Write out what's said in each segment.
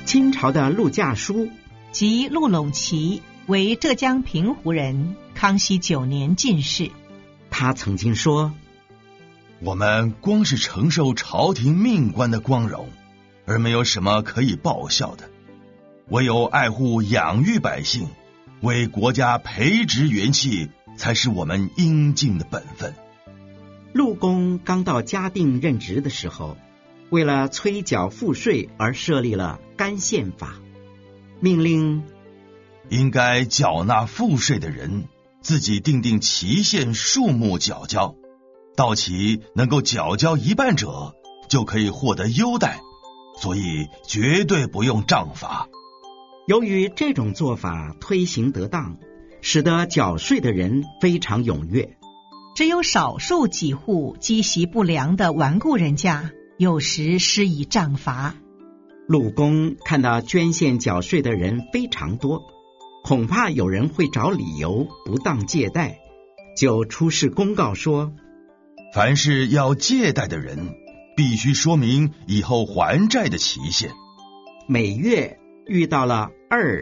清朝的陆稼书即陆陇齐为浙江平湖人，康熙9年进士。 他曾经说， 我们光是承受朝廷命官的光荣，而没有什么可以报效的，唯有爱护养育百姓，为国家培植元气，才是我们应尽的本分。 陆公刚到嘉定任职的时候，为了催缴赋税而设立了干县法，命令应该缴纳赋税的人自己定定期限数目缴交，到期能够缴交一半者就可以获得优待，所以绝对不用杖罚。 由于这种做法推行得当，使得缴税的人非常踊跃， 只有少数几户积习不良的顽固人家，有时施以杖罚。 陆公看到捐献缴税的人非常多，恐怕有人会找理由不当借贷，就出示公告说， 凡是要借贷的人，必须说明以后还债的期限。 每月遇到了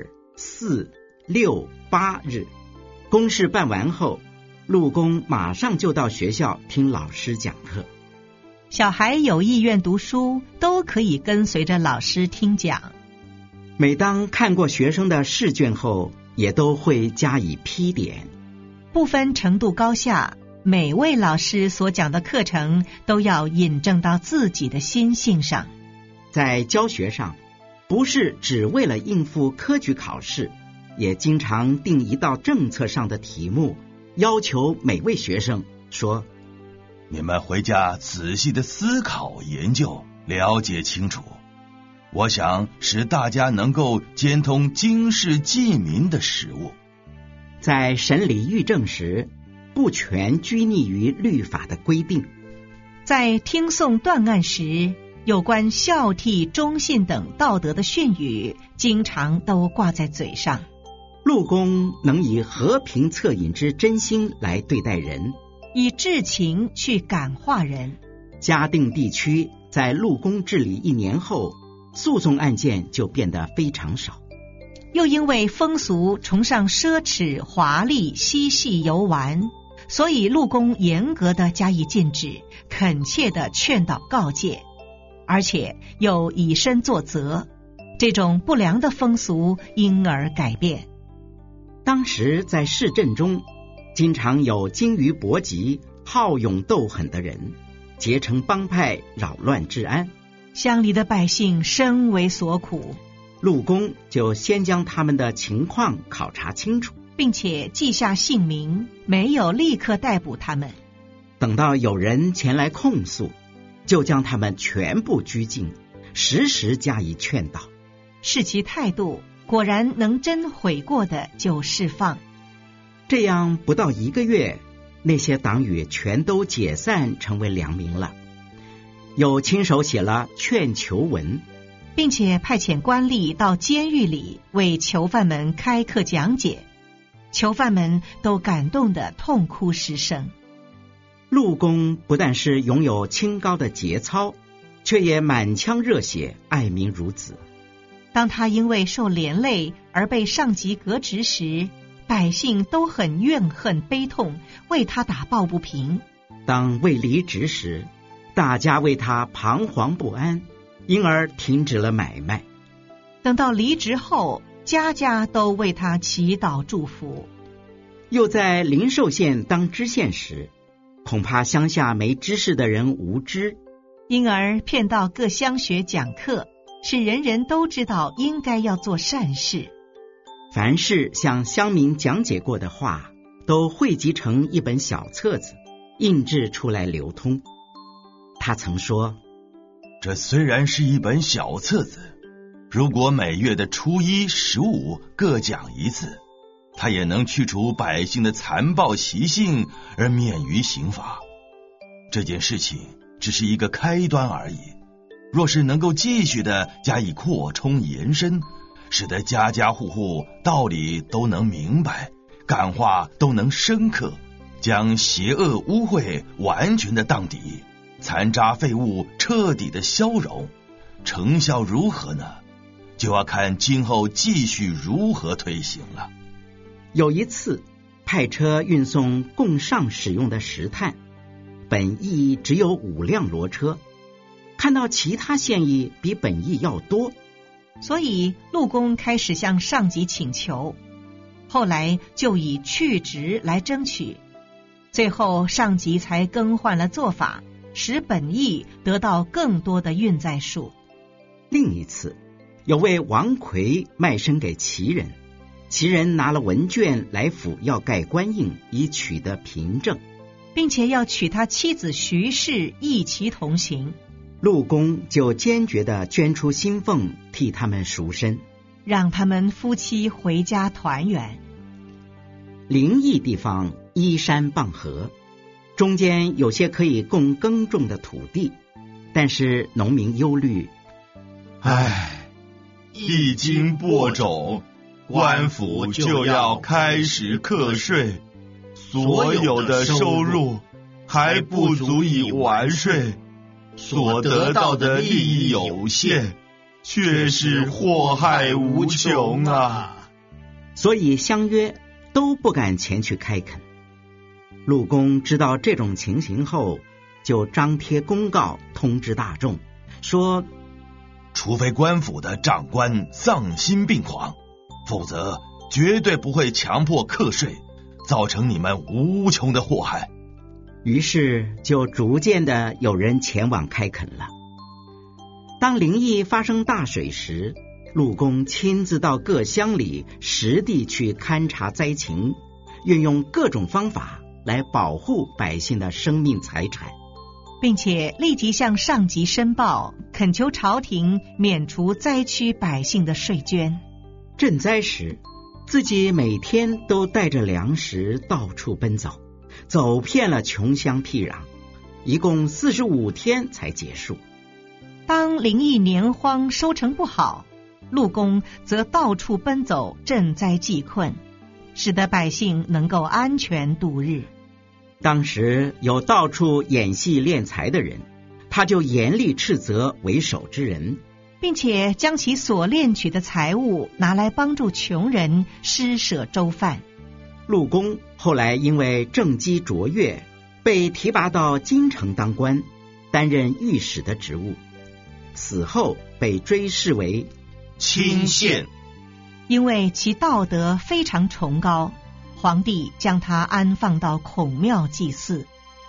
2、4、6、8日，公事办完后，陆公马上就到学校听老师讲课。 小孩有意愿读书，都可以跟随着老师听讲。 每当看过学生的试卷后，也都会加以批点。 不分程度高下，每位老师所讲的课程都要引证到自己的心性上。 在教学上，不是只为了应付科举考试，也经常定一道政策上的题目，要求每位学生说， 你们回家仔细的思考研究，了解清楚，我想使大家能够兼通经世济民的实务。 在审理狱政时，不全拘泥于律法的规定。 在听讼断案时，有关孝悌忠信等道德的训语，经常都挂在嘴上。 陆公能以和平恻隐之真心来对待人， 以至情去感化人。 嘉定地区在陆公治理1年后，诉讼案件就变得非常少。 又因为风俗崇尚奢侈华丽嬉戏游玩，所以陆公严格的加以禁止，恳切的劝导告诫，而且又以身作则，这种不良的风俗因而改变。 当时在市镇中，经常有精于搏击、好勇斗狠的人，结成帮派，扰乱治安。 乡里的百姓深为所苦， 陆公就先将他们的情况考察清楚， 并且记下姓名，没有立刻逮捕他们。 等到有人前来控诉，就将他们全部拘禁，时时加以劝导。 视其态度，果然能真悔过的就释放。 这样不到1个月，那些党羽全都解散，成为良民了。有亲手写了劝囚文， 并且派遣官吏到监狱里为囚犯们开课讲解，囚犯们都感动得痛哭失声。 陆公不但是拥有清高的节操，却也满腔热血，爱民如子。 当他因为受连累而被上级革职时，百姓都很怨恨悲痛，为他打抱不平。 当未离职时，大家为他彷徨不安，因而停止了买卖。 等到离职后，家家都为他祈祷祝福。 又在灵寿县当知县时，恐怕乡下没知识的人无知， 因而骗到各乡学讲课，使人人都知道应该要做善事。 凡是向乡民讲解过的话，都汇集成一本小册子，印制出来流通。他曾说， 这虽然是一本小册子，如果每月的初1、15各讲1次，它也能去除百姓的残暴习性，而免于刑罚。这件事情只是一个开端而已，若是能够继续的加以扩充延伸，使得家家户户道理都能明白，感化都能深刻，将邪恶污秽完全的荡涤，残渣废物彻底的消融，成效如何呢？ 就要看今后继续如何推行了。 有一次，派车运送供上使用的石炭，本邑只有5辆骡车，看到其他县邑比本邑要多， 所以陆公开始向上级请求，后来就以去职来争取，最后上级才更换了做法，使本邑得到更多的运载数。 另一次，有位王奎卖身给齐人，齐人拿了文卷来府要盖官印，以取得凭证， 并且要娶他妻子徐氏一齐同行。 陆公就坚决地捐出薪俸替他们赎身， 让他们夫妻回家团圆。 临邑地方依山傍河，中间有些可以供耕种的土地，但是农民忧虑， 一经播种，官府就要开始课税，所有的收入还不足以完税，所得到的利益有限，却是祸害无穷啊！ 所以相约都不敢前去开垦。陆公知道这种情形后，就张贴公告通知大众，说除非官府的长官丧心病狂，否则绝对不会强迫课税，造成你们无穷的祸害。 于是就逐渐的有人前往开垦了。当临邑发生大水时，陆公亲自到各乡里实地去勘察灾情，运用各种方法来保护百姓的生命财产， 并且立即向上级申报，恳求朝廷免除灾区百姓的税捐。 赈灾时，自己每天都带着粮食到处奔走，走遍了穷乡僻壤，一共45天才结束。 当临邑年荒收成不好，陆公则到处奔走赈灾济困，使得百姓能够安全度日。 当时有到处演戏敛财的人，他就严厉斥责为首之人， 并且将其所敛取的财物拿来帮助穷人，施舍粥饭。 陆公后来因为政绩卓越，被提拔到京城当官，担任御史的职务，死后被追谥为钦县。 因为其道德非常崇高，皇帝将他安放到孔庙祭祀。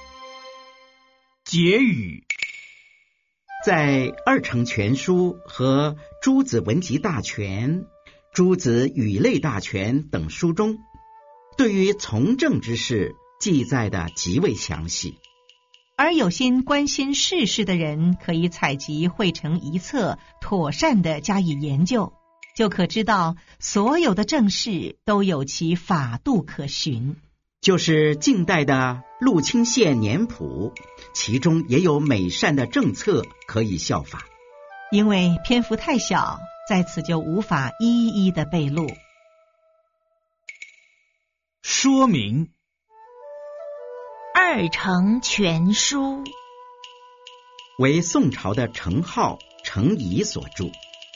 结语： 在《二程全书》和《诸子文集大全》《诸子语类大全》等书中，对于从政之事记载的极为详细， 而有心关心世事的人，可以采集汇成一册，妥善地加以研究，就可知道所有的政事都有其法度可循。 就是近代的陆清县年谱，其中也有美善的政策可以效法。 因为篇幅太小，在此就无法一一的备录。 说明： 二程全书为宋朝的程颢、程颐所著。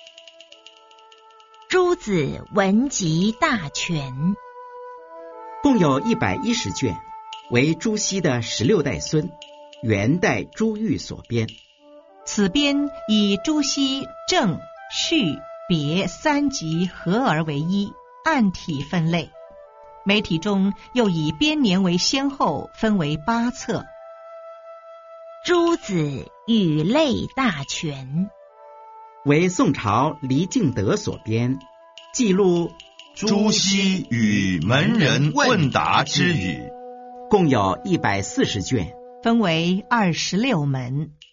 诸子文集大全共有110卷，为朱熹的16代孙，元代朱玉所编。 此编以朱熹正、序、别3集合而为一，按体分类。每体中又以编年为先后，分为8册。 诸子语类大全为宋朝黎敬德所编，记录朱熹与门人问答之语， 共有140卷， 分为26门。